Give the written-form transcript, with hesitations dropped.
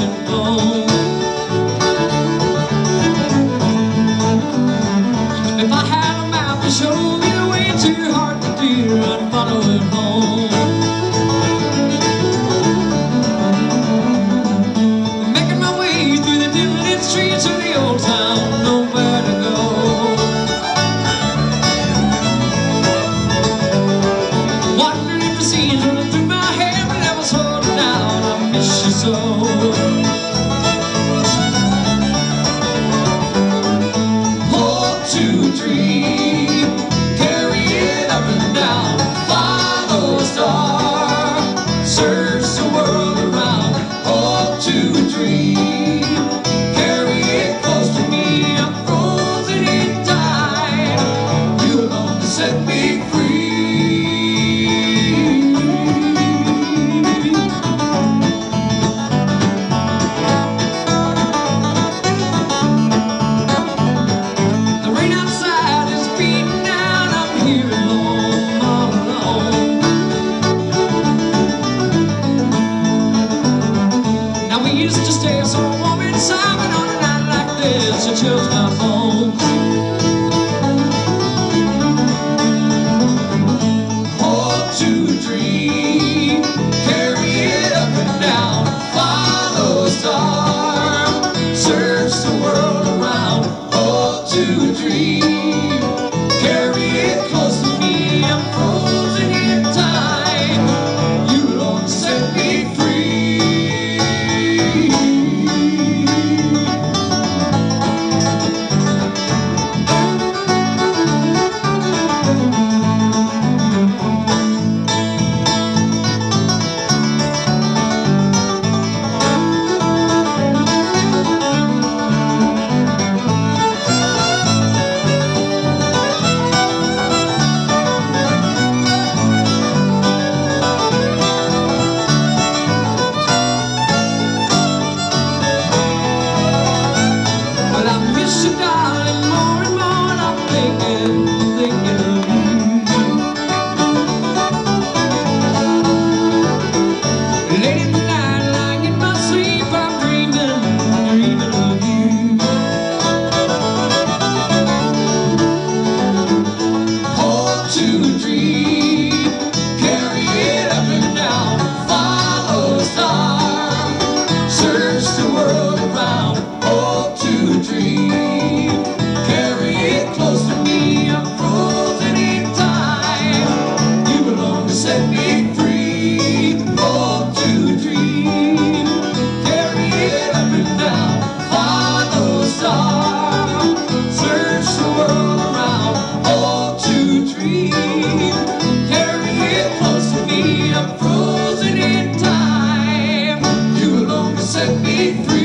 and bone. If I had a map to show me the way to your heart, dear, I'd follow it home. Making my way through the dim-lit streets of the old town, nowhere to go. Wandering in the scenes running through my head, but I was holding down, I miss you so. Hope to dream, carry it up and down, follow a star, search the world around. Hope to dream, carry it close to me, I'm frozen in time, you alone can set me free. Used to stay so warm inside, but on a night like this it chills my bones. Hope to dream, carry it up and down, follow a star, search the world around. Hope to dream, carry it close to me, I'm frozen in time, you alone set me free. Darling, more and more I'm thinking of you. Late in the night, lying in my sleep, I'm dreaming of you. Hope to dream, carry it up and down, follow a star, search the world around. Hope to dream, set me free. Hope to dream, carry it up and down, follow a star, search the world around. Hope to dream, carry it close to me, I'm frozen in time, you alone can set me free.